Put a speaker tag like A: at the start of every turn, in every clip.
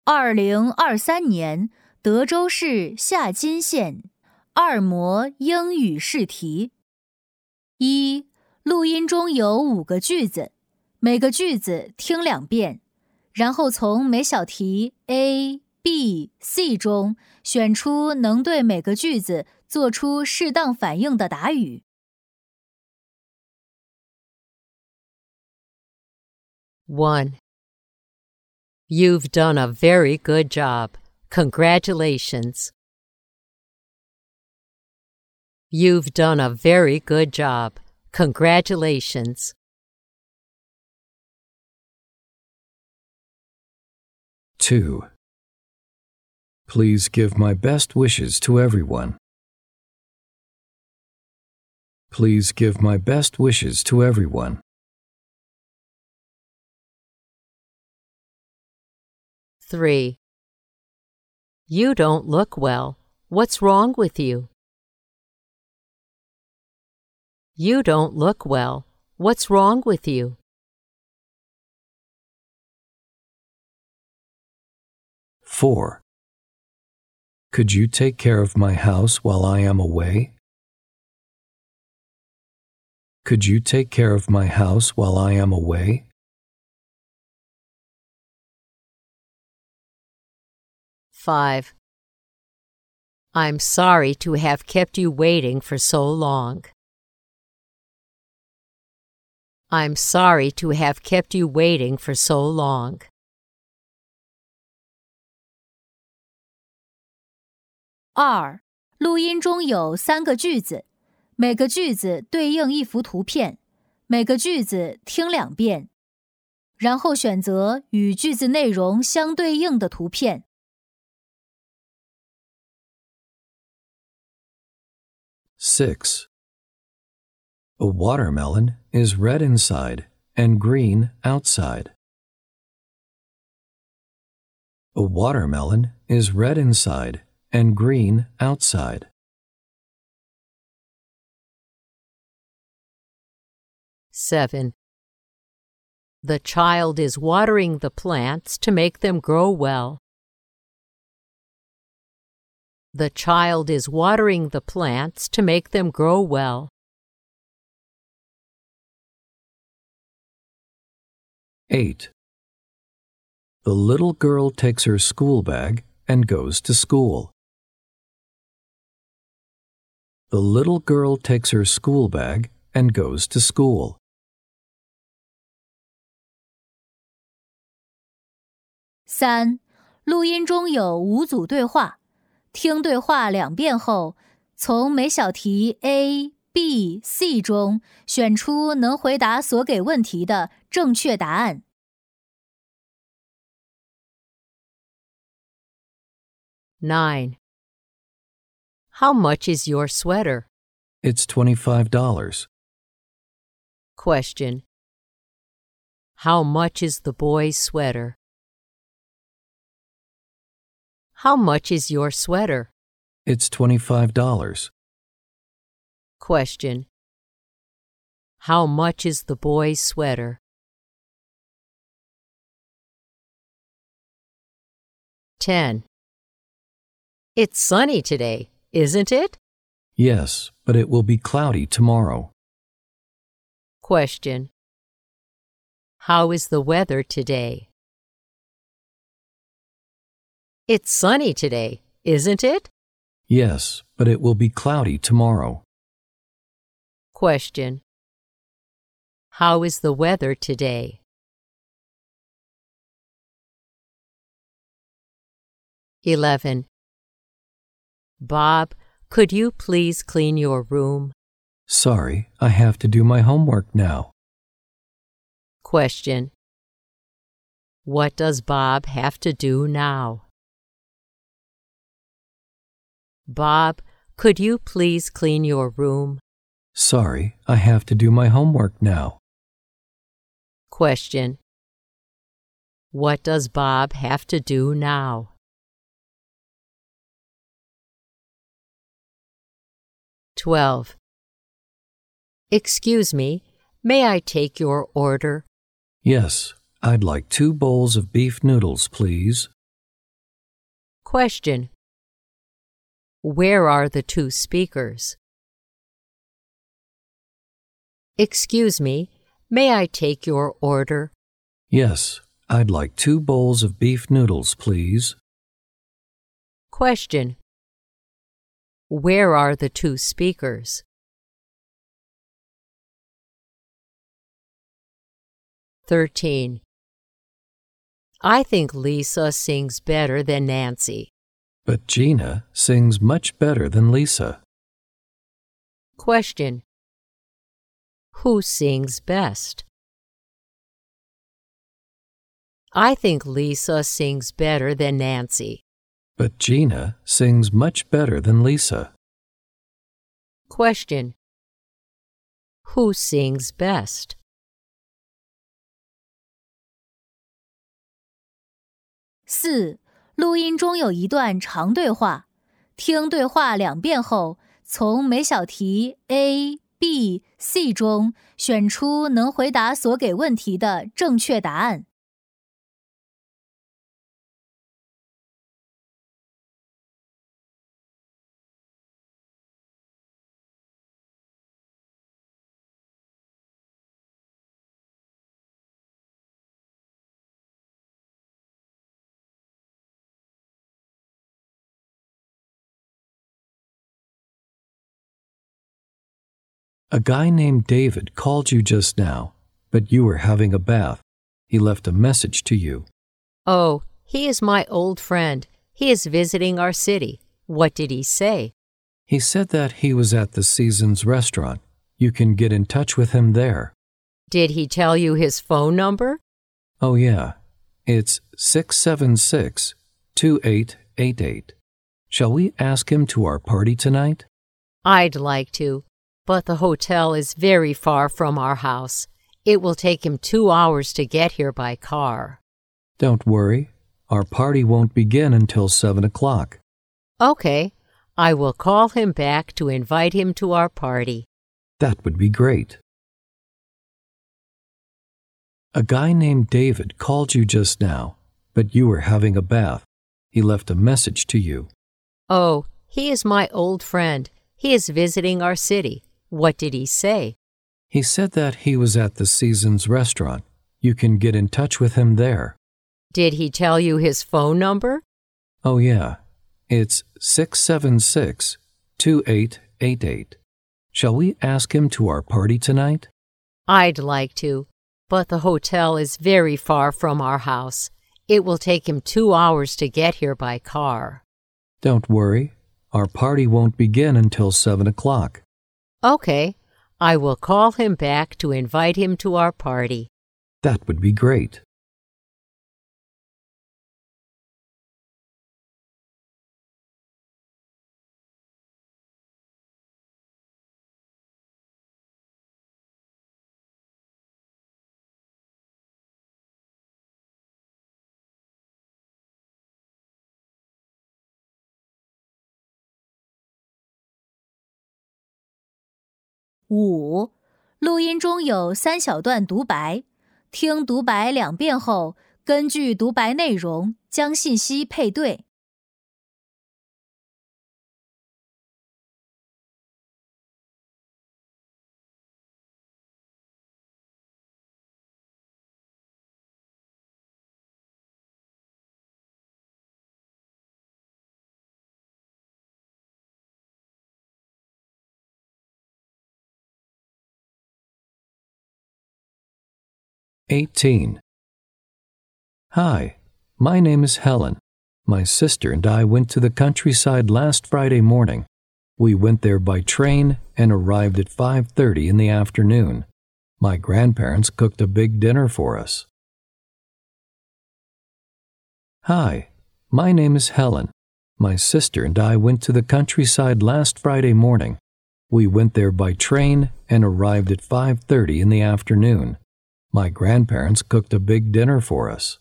A: 2023德州市夏金县二模英语试题。一、录音中有5个句子，每个句子听2遍，然后从每小题 A、B、C 中选出能对每个句子做出适当反应的答语。
B: 1. You've done a very good job. Congratulations. You've done a very good job. Congratulations.
C: 2. Please give my best wishes to everyone. Please give my best wishes to everyone.
B: 3. You don't look well. What's wrong with you? You don't look well. What's wrong with you?
C: 4. Could you take care of my house while I am away? Could you take care of my house while I am away?
B: 5. I'm sorry to have kept you waiting for so long. I'm sorry to have kept you waiting for so long.
A: 2. 录音中有3个句子，每个句子对应一幅图片，每个句子听2遍，然后选择与句子内容相对应的图片。
C: 6. A watermelon is red inside and green outside. A watermelon is red inside and green outside.
B: 7. The child is watering the plants to make them grow well. The child is watering the plants to make them grow well.
C: 8. The little girl takes her school bag and goes to school. The little girl takes her school bag and goes to school.
A: 3. 录音中有5组对话，听对话2遍后，从每小题 A、B、C 中选出能回答所给问题的正确答案。
B: 9. How much is your sweater?
C: It's $25.
B: Question. How much is the boy's sweater? How much is your sweater?
C: It's $25.
B: Question. How much is the boy's sweater? 10. It's sunny today, isn't it?
C: Yes, but it will be cloudy tomorrow.
B: Question. How is the weather today? It's sunny today, isn't it?
C: Yes, but it will be cloudy tomorrow.
B: Question. How is the weather today? 11. Bob, could you please clean your room?
C: Sorry, I have to do my homework now.
B: Question. What does Bob have to do now? Bob, could you please clean your room?
C: Sorry, I have to do my homework now.
B: Question. What does Bob have to do now? 12. Excuse me, may I take your order?
C: Yes, I'd like 2 bowls of beef noodles, please.
B: Question. Where are the two speakers? Excuse me, may I take your order?
C: Yes, I'd like 2 bowls of beef noodles, please.
B: Question. Where are the two speakers? (13) I think Lisa sings better than Nancy.
C: But Gina sings much better than Lisa.
B: Question. Who sings best? I think Lisa sings better than Nancy.
C: But Gina sings much better than Lisa.
B: Question. Who sings best?
A: 4. 录音中有一段长对话，听对话2遍后，从每小题 A、B、C 中选出能回答所给问题的正确答案。
C: A guy named David called you just now, but you were having a bath. He left a message to you.
B: Oh, he is my old friend. He is visiting our city. What did he say?
C: He said that he was at the Seasons restaurant. You can get in touch with him there.
B: Did he tell you his phone number?
C: Oh, yeah. It's 676-2888. Shall we ask him to our party tonight?
B: I'd like to, but the hotel is very far from our house. It will take him 2 hours to get here by car.
C: Don't worry. Our party won't begin until 7 o'clock.
B: Okay. I will call him back to invite him to our party.
C: That would be great. A guy named David called you just now, but you were having a bath. He left a message to you.
B: Oh, he is my old friend. He is visiting our city. What did he say?
C: He said that he was at the Seasons restaurant. You can get in touch with him there.
B: Did he tell you his phone number?
C: Oh, yeah. It's 676-2888. Shall we ask him to our party tonight?
B: I'd like to, but the hotel is very far from our house. It will take him 2 hours to get here by car.
C: Don't worry. Our party won't begin until 7 o'clock.
B: Okay. I will call him back to invite him to our party.
C: That would be great.
A: 5. 录音中有3小段独白，听独白2遍后，根据独白内容将信息配对。
C: 18. Hi, my name is Helen. My sister and I went to the countryside last Friday morning. We went there by train and arrived at 5:30 in the afternoon. My grandparents cooked a big dinner for us. Hi, my name is Helen. My sister and I went to the countryside last Friday morning. We went there by train and arrived at 5:30 in the afternoon. My grandparents cooked a big dinner for us.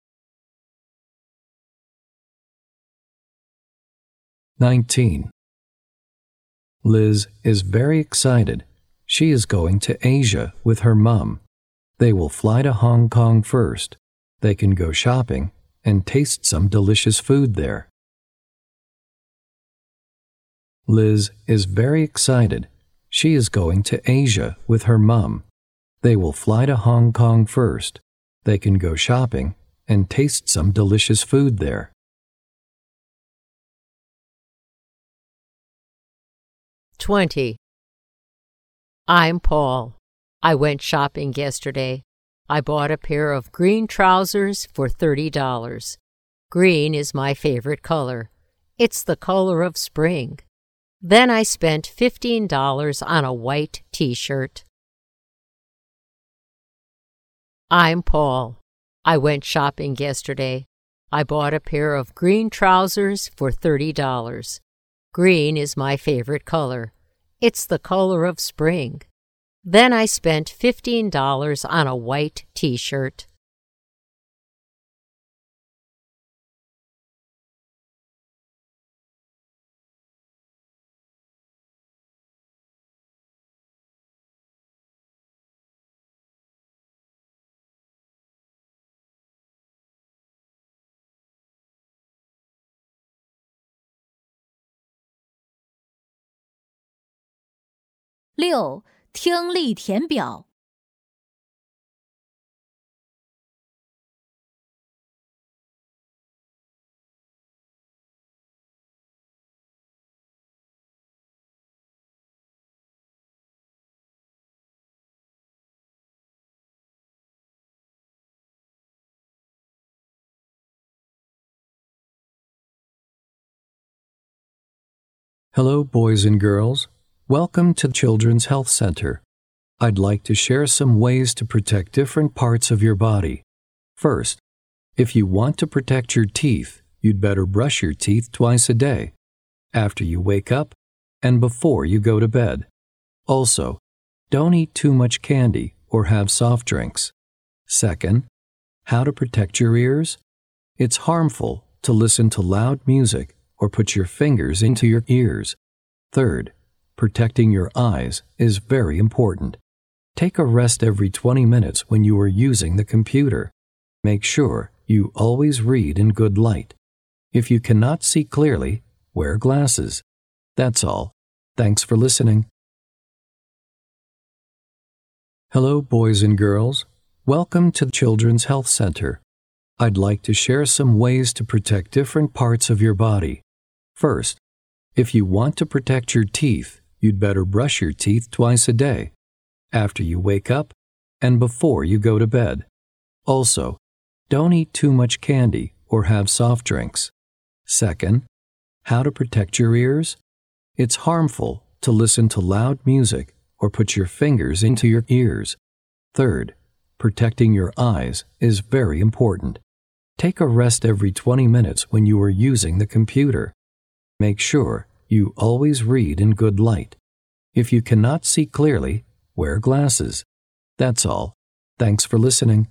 C: 19. Liz is very excited. She is going to Asia with her mom. They will fly to Hong Kong first. They can go shopping and taste some delicious food there. Liz is very excited. She is going to Asia with her mom. They will fly to Hong Kong first. They can go shopping and taste some delicious food there.
B: 20. I'm Paul. I went shopping yesterday. I bought a pair of green trousers for $30. Green is my favorite color. It's the color of spring. Then I spent $15 on a white t-shirt. I'm Paul. I went shopping yesterday. I bought a pair of green trousers for $30. Green is my favorite color. It's the color of spring. Then I spent $15 on a white t-shirt.
A: 6. 听力填表。
C: Hello, boys and girls. Welcome to Children's Health Center. I'd like to share some ways to protect different parts of your body. First, if you want to protect your teeth, you'd better brush your teeth twice a day, after you wake up and before you go to bed. Also, don't eat too much candy or have soft drinks. Second, how to protect your ears? It's harmful to listen to loud music or put your fingers into your ears. Third, protecting your eyes is very important. Take a rest every 20 minutes when you are using the computer. Make sure you always read in good light. If you cannot see clearly, wear glasses. That's all. Thanks for listening. Hello, boys and girls. Welcome to Children's Health Center. I'd like to share some ways to protect different parts of your body. First, if you want to protect your teeth, you'd better brush your teeth twice a day, after you wake up and before you go to bed. Also, don't eat too much candy or have soft drinks. Second, how to protect your ears? It's harmful to listen to loud music or put your fingers into your ears. Third, protecting your eyes is very important. Take a rest every 20 minutes when you are using the computer. Make sure you always read in good light. If you cannot see clearly, wear glasses. That's all. Thanks for listening.